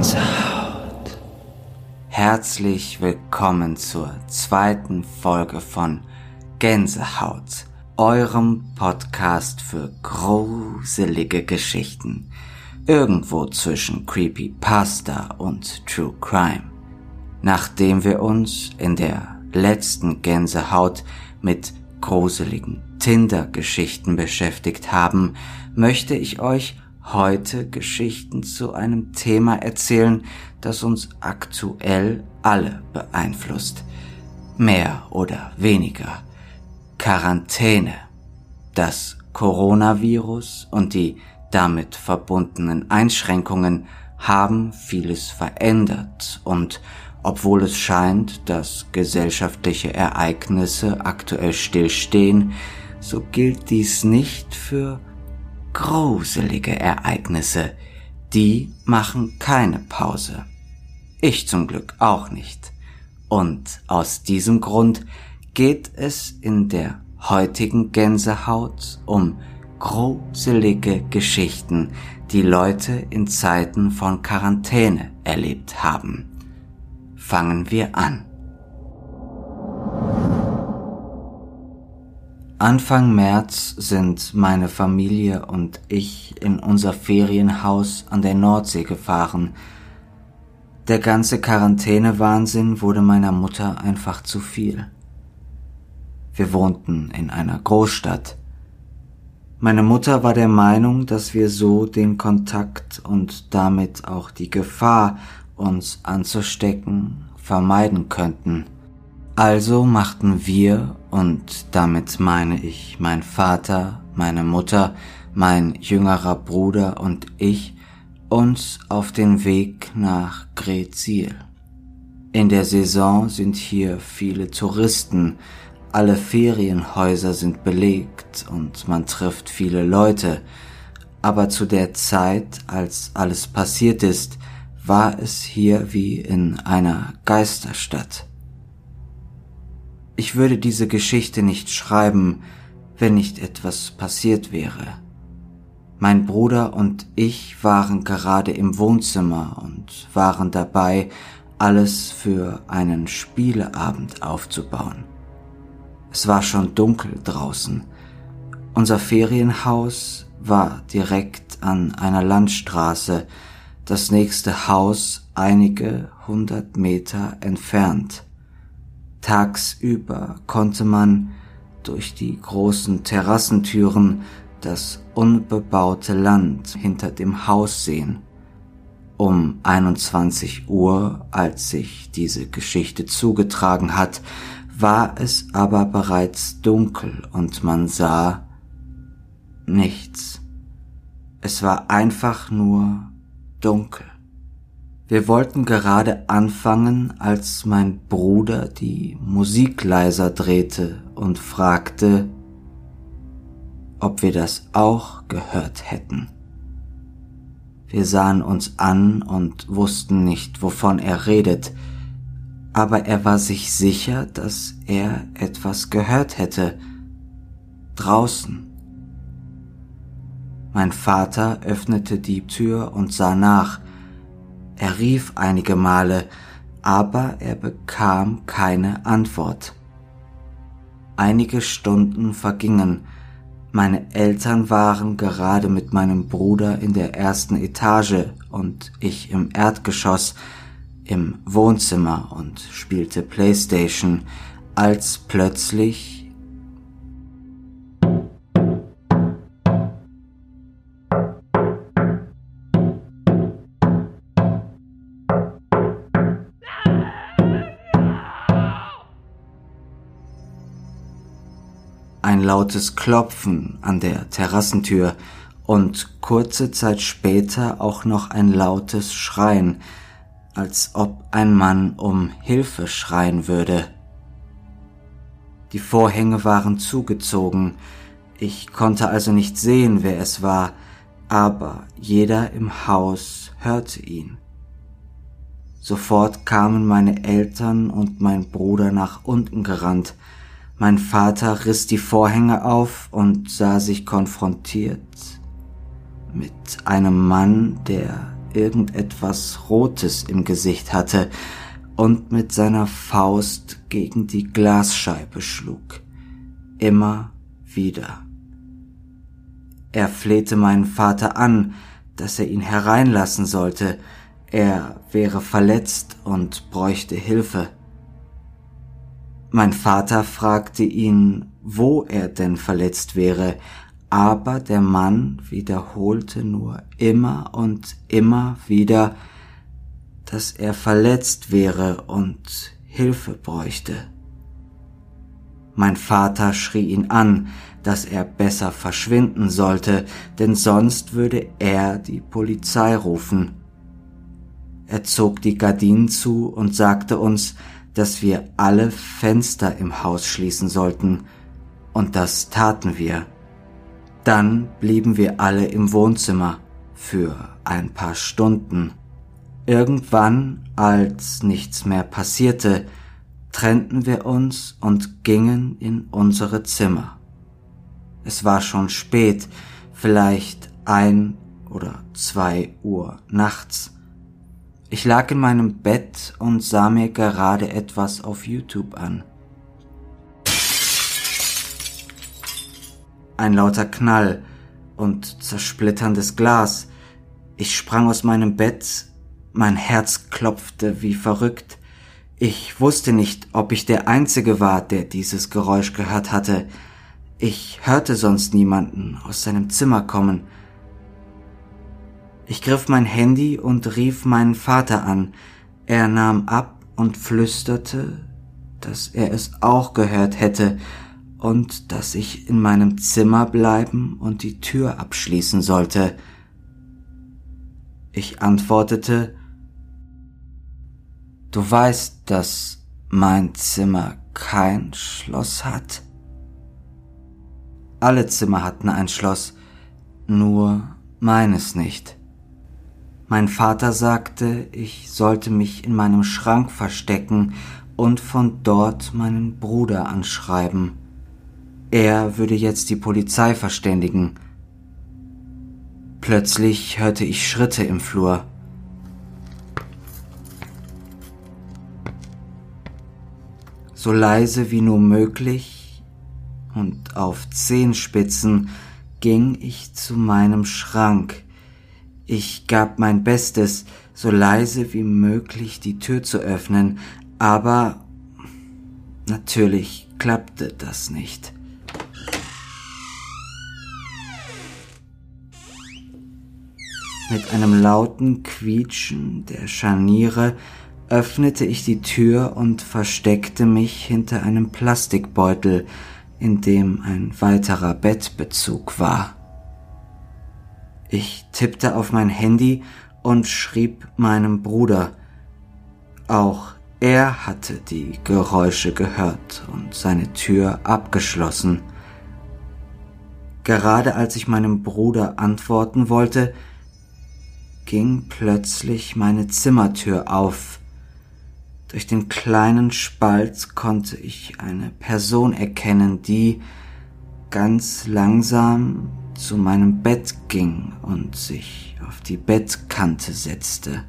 Gänsehaut. Herzlich willkommen zur zweiten Folge von Gänsehaut, eurem Podcast für gruselige Geschichten, irgendwo zwischen Creepypasta und True Crime. Nachdem wir uns in der letzten Gänsehaut mit gruseligen Tinder-Geschichten beschäftigt haben, möchte ich euch heute Geschichten zu einem Thema erzählen, das uns aktuell alle beeinflusst. Mehr oder weniger. Quarantäne. Das Coronavirus und die damit verbundenen Einschränkungen haben vieles verändert und obwohl es scheint, dass gesellschaftliche Ereignisse aktuell stillstehen, so gilt dies nicht für gruselige Ereignisse. Die machen keine Pause. Ich zum Glück auch nicht. Und aus diesem Grund geht es in der heutigen Gänsehaut um gruselige Geschichten, die Leute in Zeiten von Quarantäne erlebt haben. Fangen wir an. Anfang März sind meine Familie und ich in unser Ferienhaus an der Nordsee gefahren. Der ganze Quarantänewahnsinn wurde meiner Mutter einfach zu viel. Wir wohnten in einer Großstadt. Meine Mutter war der Meinung, dass wir so den Kontakt und damit auch die Gefahr, uns anzustecken, vermeiden könnten. Also machten wir, und damit meine ich mein Vater, meine Mutter, mein jüngerer Bruder und ich, uns auf den Weg nach Greetsiel. In der Saison sind hier viele Touristen, alle Ferienhäuser sind belegt und man trifft viele Leute, aber zu der Zeit, als alles passiert ist, war es hier wie in einer Geisterstadt. Ich würde diese Geschichte nicht schreiben, wenn nicht etwas passiert wäre. Mein Bruder und ich waren gerade im Wohnzimmer und waren dabei, alles für einen Spieleabend aufzubauen. Es war schon dunkel draußen. Unser Ferienhaus war direkt an einer Landstraße, das nächste Haus einige 100 Meter entfernt. Tagsüber konnte man durch die großen Terrassentüren das unbebaute Land hinter dem Haus sehen. Um 21 Uhr, als sich diese Geschichte zugetragen hat, war es aber bereits dunkel und man sah nichts. Es war einfach nur dunkel. Wir wollten gerade anfangen, als mein Bruder die Musik leiser drehte und fragte, ob wir das auch gehört hätten. Wir sahen uns an und wussten nicht, wovon er redet, aber er war sich sicher, dass er etwas gehört hätte. Draußen. Mein Vater öffnete die Tür und sah nach. Er rief einige Male, aber er bekam keine Antwort. Einige Stunden vergingen. Meine Eltern waren gerade mit meinem Bruder in der ersten Etage und ich im Erdgeschoss im Wohnzimmer und spielte PlayStation, als plötzlich ein lautes Klopfen an der Terrassentür und kurze Zeit später auch noch ein lautes Schreien, als ob ein Mann um Hilfe schreien würde. Die Vorhänge waren zugezogen, ich konnte also nicht sehen, wer es war, aber jeder im Haus hörte ihn. Sofort kamen meine Eltern und mein Bruder nach unten gerannt. Mein Vater riss die Vorhänge auf und sah sich konfrontiert mit einem Mann, der irgendetwas Rotes im Gesicht hatte und mit seiner Faust gegen die Glasscheibe schlug. Immer wieder. Er flehte meinen Vater an, dass er ihn hereinlassen sollte. Er wäre verletzt und bräuchte Hilfe. Mein Vater fragte ihn, wo er denn verletzt wäre, aber der Mann wiederholte nur immer und immer wieder, dass er verletzt wäre und Hilfe bräuchte. Mein Vater schrie ihn an, dass er besser verschwinden sollte, denn sonst würde er die Polizei rufen. Er zog die Gardinen zu und sagte uns, dass wir alle Fenster im Haus schließen sollten, und das taten wir. Dann blieben wir alle im Wohnzimmer für ein paar Stunden. Irgendwann, als nichts mehr passierte, trennten wir uns und gingen in unsere Zimmer. Es war schon spät, vielleicht 1 oder 2 Uhr nachts. Ich lag in meinem Bett und sah mir gerade etwas auf YouTube an. Ein lauter Knall und zersplitterndes Glas. Ich sprang aus meinem Bett, mein Herz klopfte wie verrückt. Ich wusste nicht, ob ich der Einzige war, der dieses Geräusch gehört hatte. Ich hörte sonst niemanden aus seinem Zimmer kommen. Ich griff mein Handy und rief meinen Vater an. Er nahm ab und flüsterte, dass er es auch gehört hätte und dass ich in meinem Zimmer bleiben und die Tür abschließen sollte. Ich antwortete, du weißt, dass mein Zimmer kein Schloss hat? Alle Zimmer hatten ein Schloss, nur meines nicht. Mein Vater sagte, ich sollte mich in meinem Schrank verstecken und von dort meinen Bruder anschreiben. Er würde jetzt die Polizei verständigen. Plötzlich hörte ich Schritte im Flur. So leise wie nur möglich und auf Zehenspitzen ging ich zu meinem Schrank. Ich gab mein Bestes, so leise wie möglich die Tür zu öffnen, aber natürlich klappte das nicht. Mit einem lauten Quietschen der Scharniere öffnete ich die Tür und versteckte mich hinter einem Plastikbeutel, in dem ein weiterer Bettbezug war. Ich tippte auf mein Handy und schrieb meinem Bruder. Auch er hatte die Geräusche gehört und seine Tür abgeschlossen. Gerade als ich meinem Bruder antworten wollte, ging plötzlich meine Zimmertür auf. Durch den kleinen Spalt konnte ich eine Person erkennen, die ganz langsam zu meinem Bett ging und sich auf die Bettkante setzte.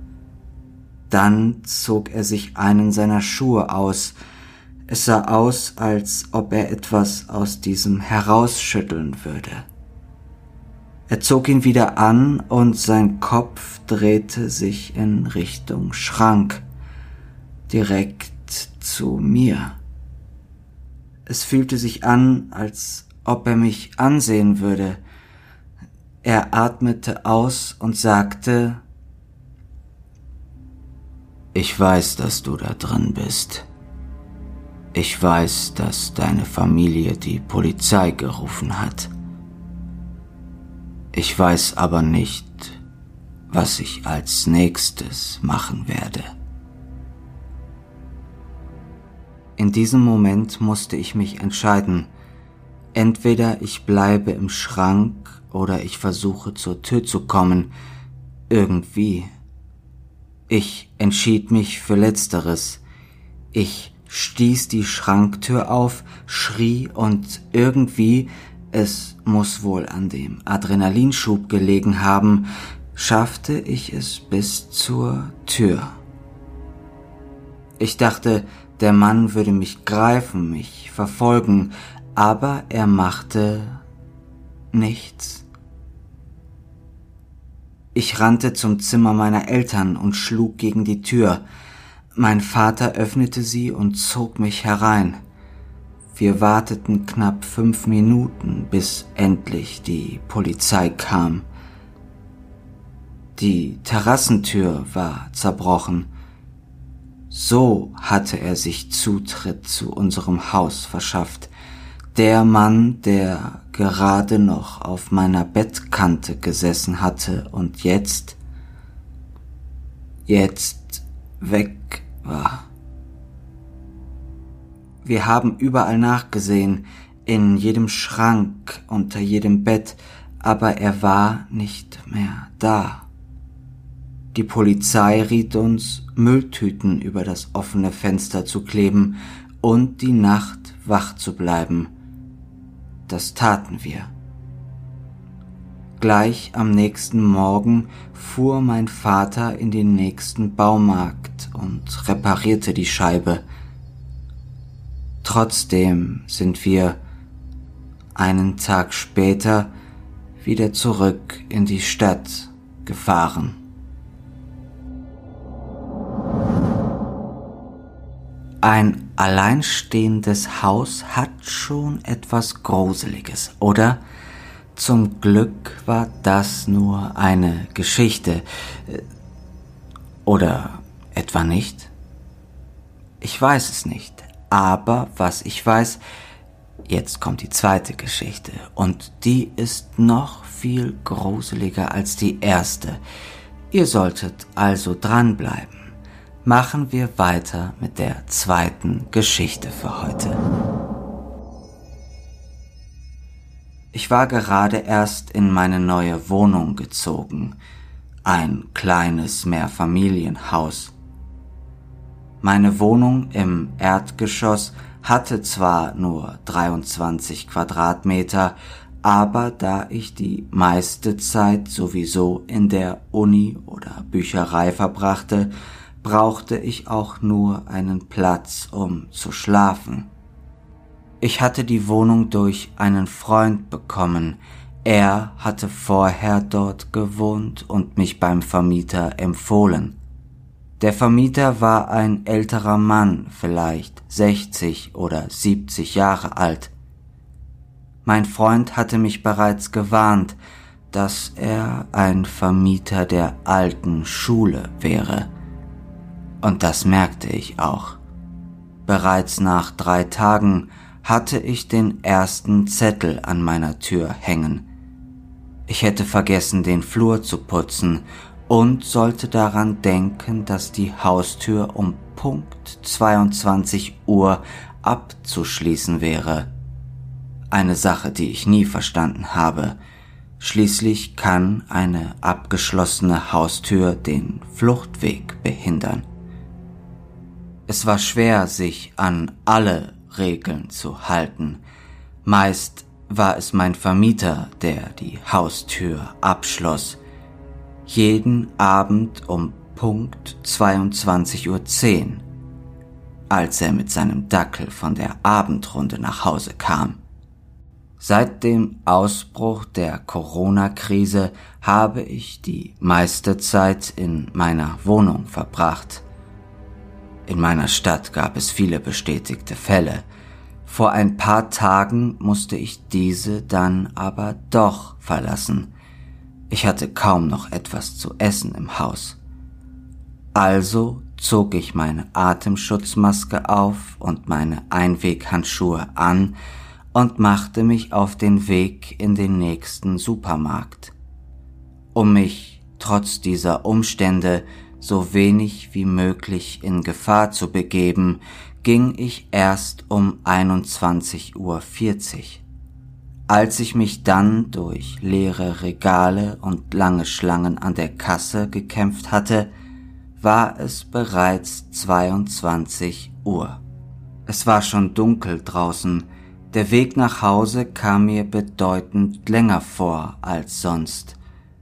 Dann zog er sich einen seiner Schuhe aus. Es sah aus, als ob er etwas aus diesem herausschütteln würde. Er zog ihn wieder an und sein Kopf drehte sich in Richtung Schrank, direkt zu mir. Es fühlte sich an, als ob er mich ansehen würde. Er atmete aus und sagte, ich weiß, dass du da drin bist. Ich weiß, dass deine Familie die Polizei gerufen hat. Ich weiß aber nicht, was ich als nächstes machen werde. In diesem Moment musste ich mich entscheiden. Entweder ich bleibe im Schrank oder ich versuche zur Tür zu kommen. Irgendwie. Ich entschied mich für Letzteres. Ich stieß die Schranktür auf, schrie und irgendwie, es muss wohl an dem Adrenalinschub gelegen haben, schaffte ich es bis zur Tür. Ich dachte, der Mann würde mich greifen, mich verfolgen, aber er machte nichts. Ich rannte zum Zimmer meiner Eltern und schlug gegen die Tür. Mein Vater öffnete sie und zog mich herein. Wir warteten knapp 5 Minuten, bis endlich die Polizei kam. Die Terrassentür war zerbrochen. So hatte er sich Zutritt zu unserem Haus verschafft. Der Mann, der gerade noch auf meiner Bettkante gesessen hatte und jetzt weg war. Wir haben überall nachgesehen, in jedem Schrank, unter jedem Bett, aber er war nicht mehr da. Die Polizei riet uns, Mülltüten über das offene Fenster zu kleben und die Nacht wach zu bleiben. Das taten wir. Gleich am nächsten Morgen fuhr mein Vater in den nächsten Baumarkt und reparierte die Scheibe. Trotzdem sind wir einen Tag später wieder zurück in die Stadt gefahren. Ein alleinstehendes Haus hat schon etwas Gruseliges, oder? Zum Glück war das nur eine Geschichte. Oder etwa nicht? Ich weiß es nicht, aber was ich weiß, jetzt kommt die zweite Geschichte und die ist noch viel gruseliger als die erste. Ihr solltet also dranbleiben. Machen wir weiter mit der zweiten Geschichte für heute. Ich war gerade erst in meine neue Wohnung gezogen, ein kleines Mehrfamilienhaus. Meine Wohnung im Erdgeschoss hatte zwar nur 23 Quadratmeter, aber da ich die meiste Zeit sowieso in der Uni oder Bücherei verbrachte, brauchte ich auch nur einen Platz, um zu schlafen. Ich hatte die Wohnung durch einen Freund bekommen. Er hatte vorher dort gewohnt und mich beim Vermieter empfohlen. Der Vermieter war ein älterer Mann, vielleicht 60 oder 70 Jahre alt. Mein Freund hatte mich bereits gewarnt, dass er ein Vermieter der alten Schule wäre. Und das merkte ich auch. Bereits nach 3 Tagen hatte ich den ersten Zettel an meiner Tür hängen. Ich hätte vergessen, den Flur zu putzen und sollte daran denken, dass die Haustür um Punkt 22 Uhr abzuschließen wäre. Eine Sache, die ich nie verstanden habe. Schließlich kann eine abgeschlossene Haustür den Fluchtweg behindern. Es war schwer, sich an alle Regeln zu halten. Meist war es mein Vermieter, der die Haustür abschloss. Jeden Abend um Punkt 22:10 Uhr, als er mit seinem Dackel von der Abendrunde nach Hause kam. Seit dem Ausbruch der Corona-Krise habe ich die meiste Zeit in meiner Wohnung verbracht. In meiner Stadt gab es viele bestätigte Fälle. Vor ein paar Tagen musste ich diese dann aber doch verlassen. Ich hatte kaum noch etwas zu essen im Haus. Also zog ich meine Atemschutzmaske auf und meine Einweghandschuhe an und machte mich auf den Weg in den nächsten Supermarkt. Um mich trotz dieser Umstände so wenig wie möglich in Gefahr zu begeben, ging ich erst um 21:40 Uhr. Als ich mich dann durch leere Regale und lange Schlangen an der Kasse gekämpft hatte, war es bereits 22 Uhr. Es war schon dunkel draußen. Der Weg nach Hause kam mir bedeutend länger vor als sonst.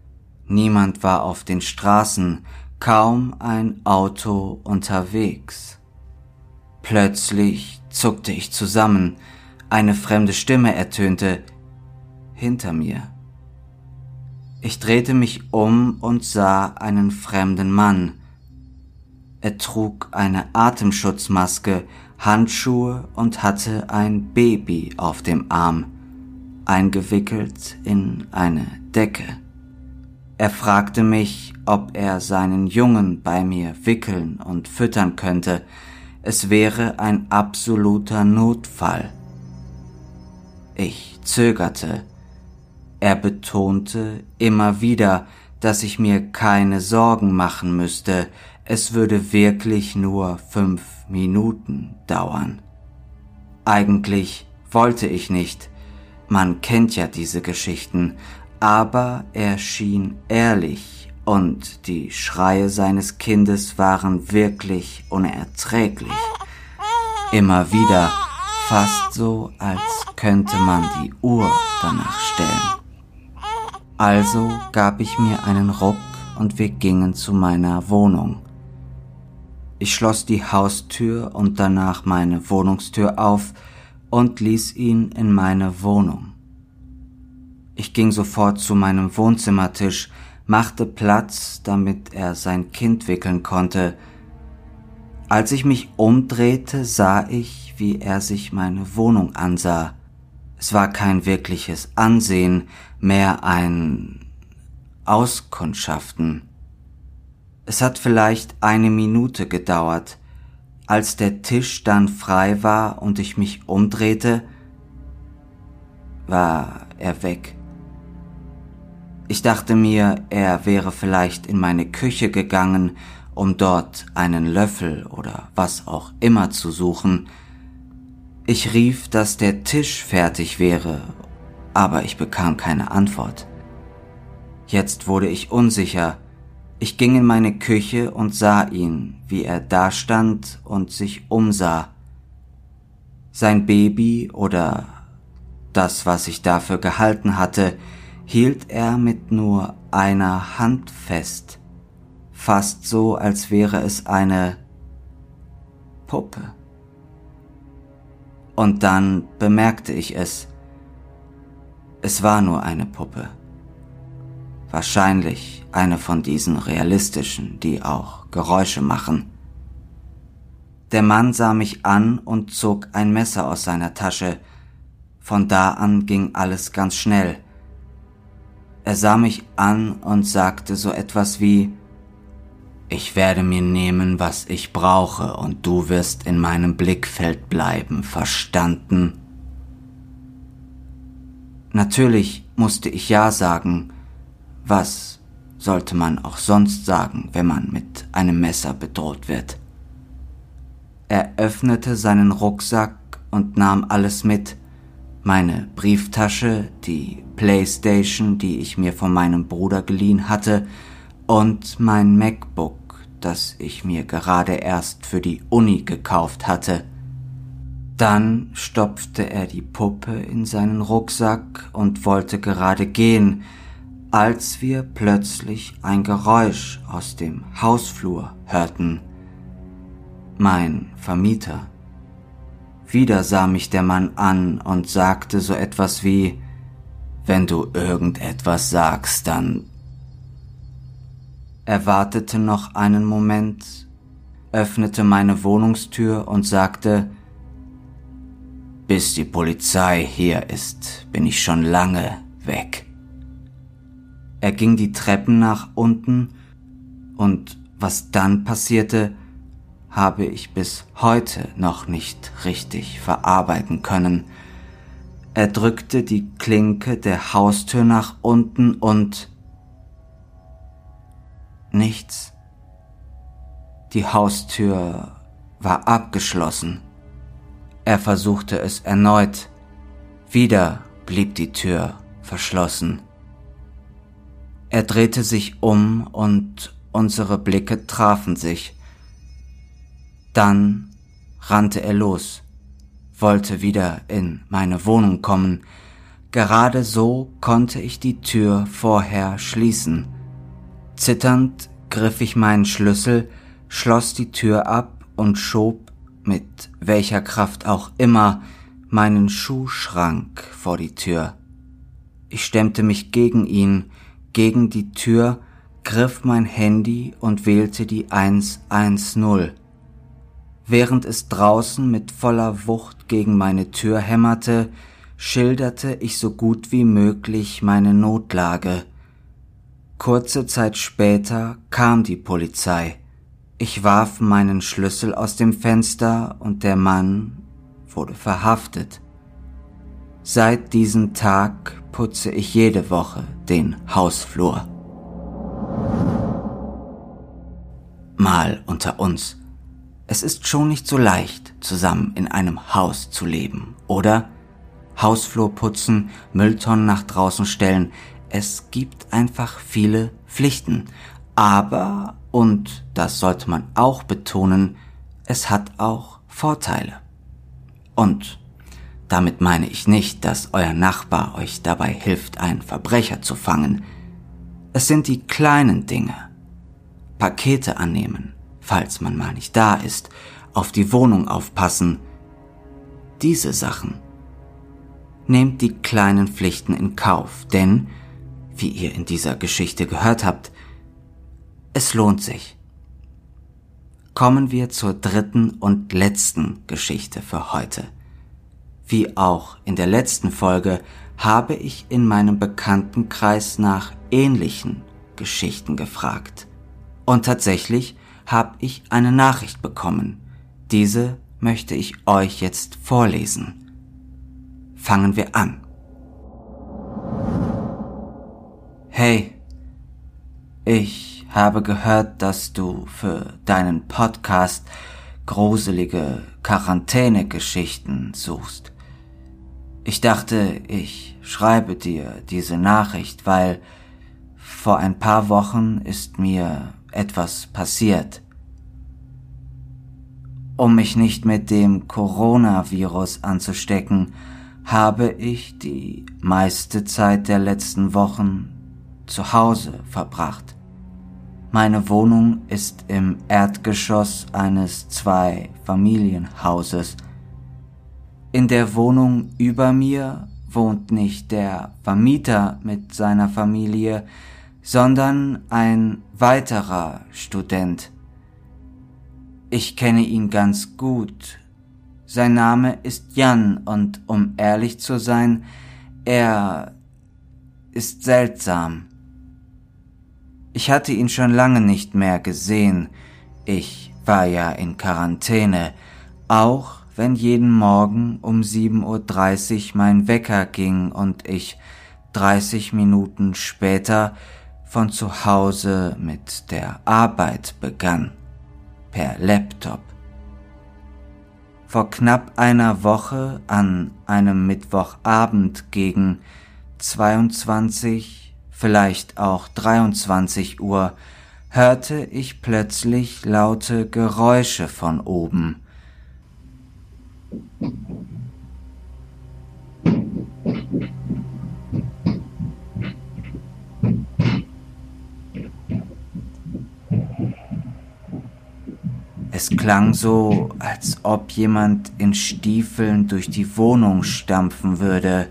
Niemand war auf den Straßen, kaum ein Auto unterwegs. Plötzlich zuckte ich zusammen, eine fremde Stimme ertönte hinter mir. Ich drehte mich um und sah einen fremden Mann. Er trug eine Atemschutzmaske, Handschuhe und hatte ein Baby auf dem Arm, eingewickelt in eine Decke. Er fragte mich, ob er seinen Jungen bei mir wickeln und füttern könnte. Es wäre ein absoluter Notfall. Ich zögerte. Er betonte immer wieder, dass ich mir keine Sorgen machen müsste, es würde wirklich nur 5 Minuten dauern. Eigentlich wollte ich nicht, man kennt ja diese Geschichten, aber er schien ehrlich und die Schreie seines Kindes waren wirklich unerträglich. Immer wieder, fast so, als könnte man die Uhr danach stellen. Also gab ich mir einen Ruck und wir gingen zu meiner Wohnung. Ich schloss die Haustür und danach meine Wohnungstür auf und ließ ihn in meine Wohnung. Ich ging sofort zu meinem Wohnzimmertisch, machte Platz, damit er sein Kind wickeln konnte. Als ich mich umdrehte, sah ich, wie er sich meine Wohnung ansah. Es war kein wirkliches Ansehen, mehr ein Auskundschaften. Es hat vielleicht 1 Minute gedauert. Als der Tisch dann frei war und ich mich umdrehte, war er weg. Ich dachte mir, er wäre vielleicht in meine Küche gegangen, um dort einen Löffel oder was auch immer zu suchen. Ich rief, dass der Tisch fertig wäre, aber ich bekam keine Antwort. Jetzt wurde ich unsicher. Ich ging in meine Küche und sah ihn, wie er dastand und sich umsah. Sein Baby oder das, was ich dafür gehalten hatte, hielt er mit nur einer Hand fest, fast so, als wäre es eine Puppe. Und dann bemerkte ich es. Es war nur eine Puppe. Wahrscheinlich eine von diesen realistischen, die auch Geräusche machen. Der Mann sah mich an und zog ein Messer aus seiner Tasche. Von da an ging alles ganz schnell. Er sah mich an und sagte so etwas wie: Ich werde mir nehmen, was ich brauche, und du wirst in meinem Blickfeld bleiben, verstanden? Natürlich musste ich ja sagen. Was sollte man auch sonst sagen, wenn man mit einem Messer bedroht wird? Er öffnete seinen Rucksack und nahm alles mit. Meine Brieftasche, die Playstation, die ich mir von meinem Bruder geliehen hatte, und mein MacBook, das ich mir gerade erst für die Uni gekauft hatte. Dann stopfte er die Puppe in seinen Rucksack und wollte gerade gehen, als wir plötzlich ein Geräusch aus dem Hausflur hörten. Mein Vermieter. Wieder sah mich der Mann an und sagte so etwas wie: Wenn du irgendetwas sagst, dann... Er wartete noch einen Moment, öffnete meine Wohnungstür und sagte: Bis die Polizei hier ist, bin ich schon lange weg. Er ging die Treppen nach unten und was dann passierte, habe ich bis heute noch nicht richtig verarbeiten können. Er drückte die Klinke der Haustür nach unten und nichts. Die Haustür war abgeschlossen. Er versuchte es erneut. Wieder blieb die Tür verschlossen. Er drehte sich um und unsere Blicke trafen sich. Dann rannte er los, wollte wieder in meine Wohnung kommen. Gerade so konnte ich die Tür vorher schließen. Zitternd griff ich meinen Schlüssel, schloss die Tür ab und schob, mit welcher Kraft auch immer, meinen Schuhschrank vor die Tür. Ich stemmte mich gegen ihn, gegen die Tür, griff mein Handy und wählte die 110. Während es draußen mit voller Wucht gegen meine Tür hämmerte, schilderte ich so gut wie möglich meine Notlage. Kurze Zeit später kam die Polizei. Ich warf meinen Schlüssel aus dem Fenster und der Mann wurde verhaftet. Seit diesem Tag putze ich jede Woche den Hausflur. Mal unter uns. Es ist schon nicht so leicht, zusammen in einem Haus zu leben, oder? Hausflur putzen, Mülltonnen nach draußen stellen. Es gibt einfach viele Pflichten. Aber, und das sollte man auch betonen, es hat auch Vorteile. Und damit meine ich nicht, dass euer Nachbar euch dabei hilft, einen Verbrecher zu fangen. Es sind die kleinen Dinge. Pakete annehmen, falls man mal nicht da ist, auf die Wohnung aufpassen. Diese Sachen. Nehmt die kleinen Pflichten in Kauf, denn, wie ihr in dieser Geschichte gehört habt, es lohnt sich. Kommen wir zur dritten und letzten Geschichte für heute. Wie auch in der letzten Folge habe ich in meinem Bekanntenkreis nach ähnlichen Geschichten gefragt. Und tatsächlich habe ich eine Nachricht bekommen. Diese möchte ich euch jetzt vorlesen. Fangen wir an. Hey, ich habe gehört, dass du für deinen Podcast gruselige Quarantänegeschichten suchst. Ich dachte, ich schreibe dir diese Nachricht, weil vor ein paar Wochen ist mir etwas passiert. Um mich nicht mit dem Coronavirus anzustecken, habe ich die meiste Zeit der letzten Wochen zu Hause verbracht. Meine Wohnung ist im Erdgeschoss eines Zwei-Familienhauses. In der Wohnung über mir wohnt nicht der Vermieter mit seiner Familie, sondern ein weiterer Student. Ich kenne ihn ganz gut. Sein Name ist Jan und um ehrlich zu sein, er ist seltsam. Ich hatte ihn schon lange nicht mehr gesehen. Ich war ja in Quarantäne, auch wenn jeden Morgen um 7:30 Uhr mein Wecker ging und ich 30 Minuten später von zu Hause mit der Arbeit begann, per Laptop. Vor knapp einer Woche an einem Mittwochabend gegen 22, vielleicht auch 23 Uhr, hörte ich plötzlich laute Geräusche von oben. Es klang so, als ob jemand in Stiefeln durch die Wohnung stampfen würde.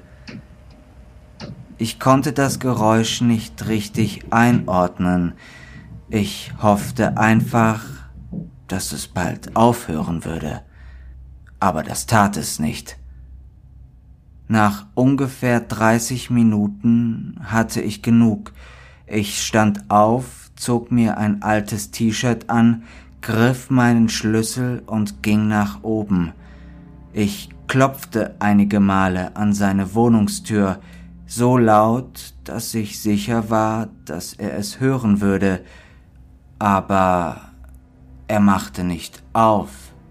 Ich konnte das Geräusch nicht richtig einordnen. Ich hoffte einfach, dass es bald aufhören würde. Aber das tat es nicht. Nach ungefähr 30 Minuten hatte ich genug. Ich stand auf, zog mir ein altes T-Shirt an, griff meinen Schlüssel und ging nach oben. Ich klopfte einige Male an seine Wohnungstür, so laut, dass ich sicher war, dass er es hören würde, aber er machte nicht auf.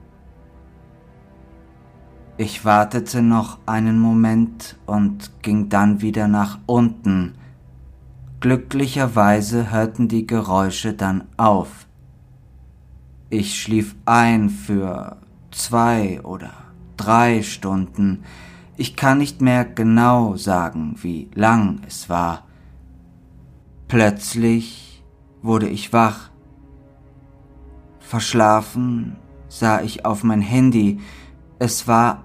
Ich wartete noch einen Moment und ging dann wieder nach unten. Glücklicherweise hörten die Geräusche dann auf. Ich schlief ein für 2 oder 3 Stunden. Ich kann nicht mehr genau sagen, wie lang es war. Plötzlich wurde ich wach. Verschlafen sah ich auf mein Handy. Es war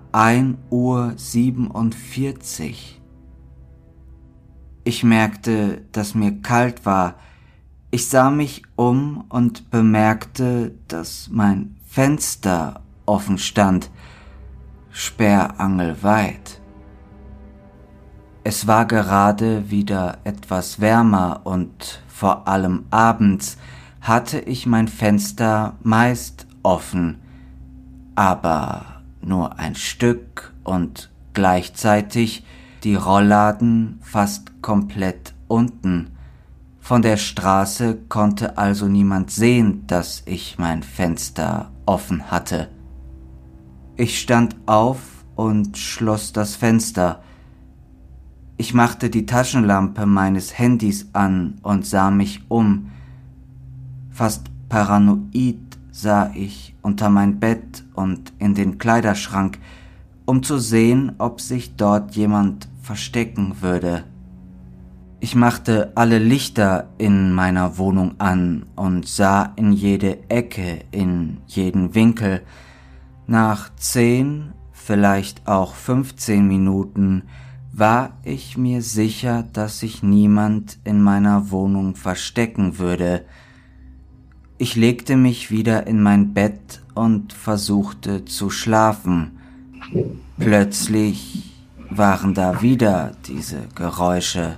1:47 Uhr. Ich merkte, dass mir kalt war. Ich sah mich um und bemerkte, dass mein Fenster offen stand, sperrangelweit. Es war gerade wieder etwas wärmer und vor allem abends hatte ich mein Fenster meist offen, aber nur ein Stück und gleichzeitig die Rollladen fast komplett unten. Von der Straße konnte also niemand sehen, dass ich mein Fenster offen hatte. Ich stand auf und schloss das Fenster. Ich machte die Taschenlampe meines Handys an und sah mich um. Fast paranoid sah ich unter mein Bett und in den Kleiderschrank, um zu sehen, ob sich dort jemand verstecken würde. Ich machte alle Lichter in meiner Wohnung an und sah in jede Ecke, in jeden Winkel. Nach 10, vielleicht auch 15 Minuten war ich mir sicher, dass sich niemand in meiner Wohnung verstecken würde. Ich legte mich wieder in mein Bett und versuchte zu schlafen. Plötzlich waren da wieder diese Geräusche.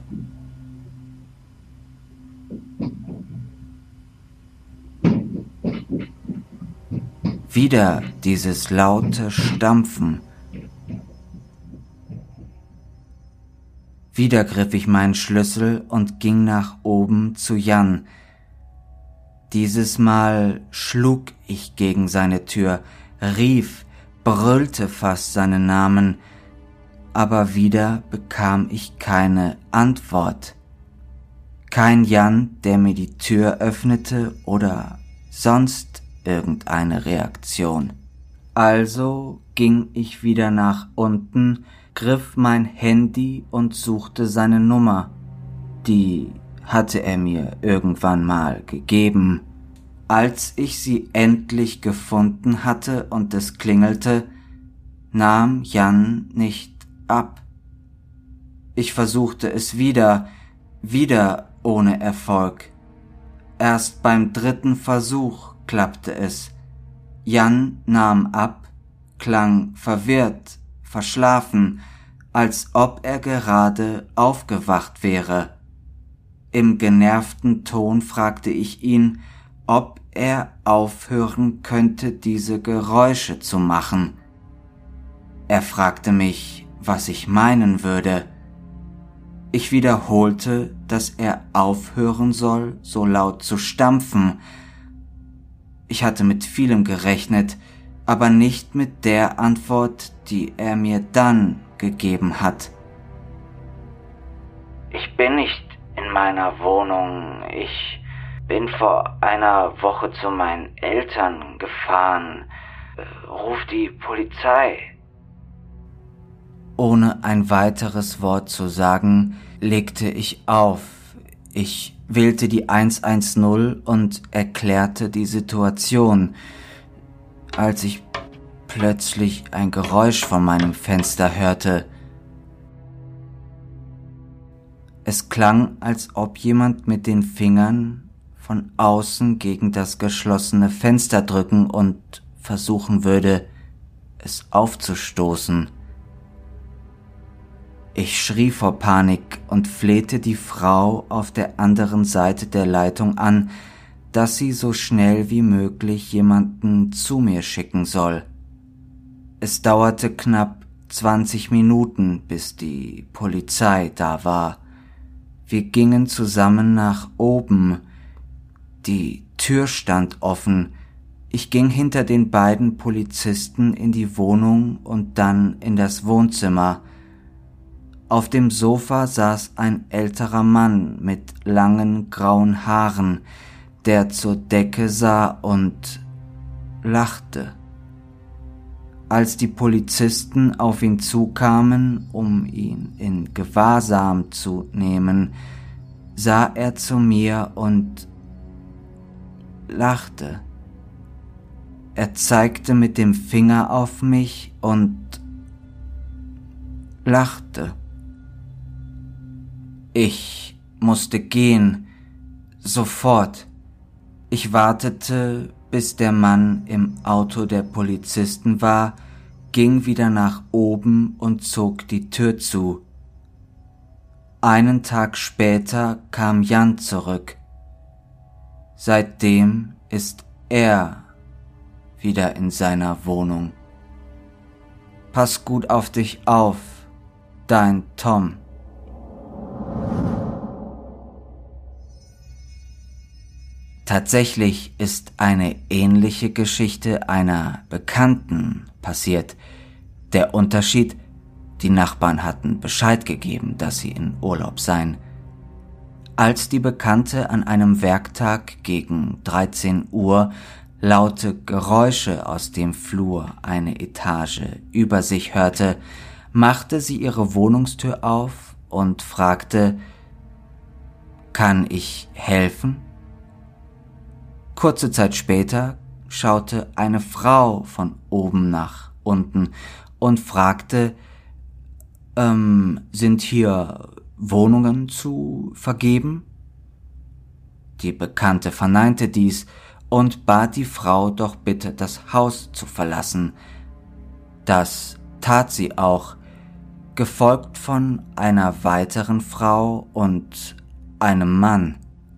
Wieder dieses laute Stampfen. Wieder griff ich meinen Schlüssel und ging nach oben zu Jan. Dieses Mal schlug ich gegen seine Tür, rief, brüllte fast seinen Namen, aber wieder bekam ich keine Antwort. Kein Jan, der mir die Tür öffnete oder sonst irgendeine Reaktion. Also ging ich wieder nach unten, griff mein Handy und suchte seine Nummer. Die hatte er mir irgendwann mal gegeben. Als ich sie endlich gefunden hatte und es klingelte, nahm Jan nicht ab. Ich versuchte es wieder ohne Erfolg. Erst beim 3. Versuch klappte es. Jan nahm ab, klang verwirrt, verschlafen, als ob er gerade aufgewacht wäre. Im genervten Ton fragte ich ihn, ob er aufhören könnte, diese Geräusche zu machen. Er fragte mich, was ich meinen würde. Ich wiederholte, dass er aufhören soll, so laut zu stampfen. Ich hatte mit vielem gerechnet, aber nicht mit der Antwort, die er mir dann gegeben hat. Ich bin nicht in meiner Wohnung. Ich bin vor einer Woche zu meinen Eltern gefahren. Ruf die Polizei. Ohne ein weiteres Wort zu sagen, legte ich auf. Ich wählte die 110 und erklärte die Situation, als ich plötzlich ein Geräusch von meinem Fenster hörte. Es klang, als ob jemand mit den Fingern von außen gegen das geschlossene Fenster drücken und versuchen würde, es aufzustoßen. Ich schrie vor Panik und flehte die Frau auf der anderen Seite der Leitung an, dass sie so schnell wie möglich jemanden zu mir schicken soll. Es dauerte knapp 20 Minuten, bis die Polizei da war. Wir gingen zusammen nach oben. Die Tür stand offen. Ich ging hinter den beiden Polizisten in die Wohnung und dann in das Wohnzimmer. Auf dem Sofa saß ein älterer Mann mit langen grauen Haaren, der zur Decke sah und lachte. Als die Polizisten auf ihn zukamen, um ihn in Gewahrsam zu nehmen, sah er zu mir und lachte. Er zeigte mit dem Finger auf mich und lachte. Ich musste gehen, sofort. Ich wartete, bis der Mann im Auto der Polizisten war, ging wieder nach oben und zog die Tür zu. Einen Tag später kam Jan zurück. Seitdem ist er wieder in seiner Wohnung. Pass gut auf dich auf, dein Tom. Tatsächlich ist eine ähnliche Geschichte einer Bekannten passiert. Der Unterschied: die Nachbarn hatten Bescheid gegeben, dass sie in Urlaub seien. Als die Bekannte an einem Werktag gegen 13 Uhr laute Geräusche aus dem Flur eine Etage über sich hörte, machte sie ihre Wohnungstür auf und fragte: »Kann ich helfen?« Kurze Zeit später schaute eine Frau von oben nach unten und fragte: sind hier Wohnungen zu vergeben? Die Bekannte verneinte dies und bat die Frau doch bitte, das Haus zu verlassen. Das tat sie auch, gefolgt von einer weiteren Frau und einem Mann.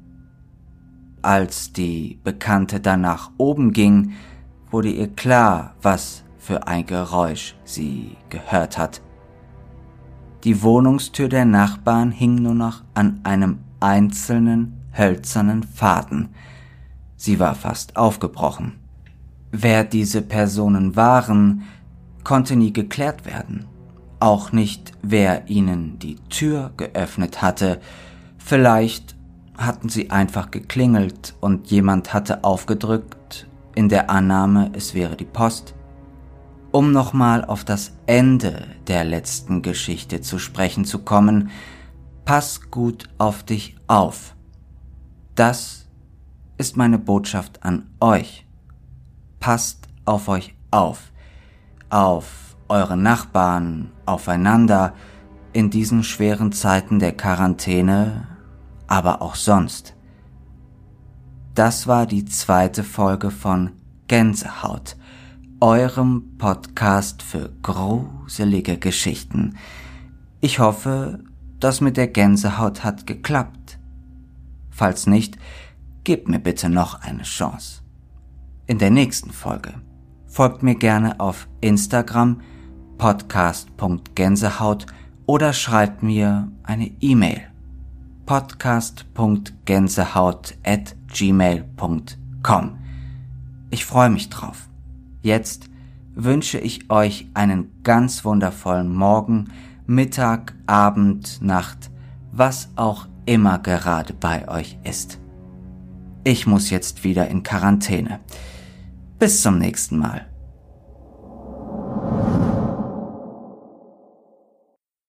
Als die Bekannte dann nach oben ging, wurde ihr klar, was für ein Geräusch sie gehört hat. Die Wohnungstür der Nachbarn hing nur noch an einem einzelnen hölzernen Faden. Sie war fast aufgebrochen. Wer diese Personen waren, konnte nie geklärt werden. Auch nicht, wer ihnen die Tür geöffnet hatte. Vielleicht hatten sie einfach geklingelt und jemand hatte aufgedrückt, in der Annahme, es wäre die Post. Um nochmal auf das Ende der letzten Geschichte zu sprechen zu kommen: pass gut auf dich auf. Das ist meine Botschaft an euch. Passt auf euch auf eure Nachbarn, aufeinander, in diesen schweren Zeiten der Quarantäne, aber auch sonst. Das war die 2. Folge von Gänsehaut, eurem Podcast für gruselige Geschichten. Ich hoffe, das mit der Gänsehaut hat geklappt. Falls nicht, gebt mir bitte noch eine Chance. In der nächsten Folge folgt mir gerne auf Instagram podcast.gänsehaut oder schreibt mir eine E-Mail podcast.gänsehaut@gmail.com. Ich freue mich drauf. Jetzt wünsche ich euch einen ganz wundervollen Morgen, Mittag, Abend, Nacht, was auch immer gerade bei euch ist. Ich muss jetzt wieder in Quarantäne. Bis zum nächsten Mal.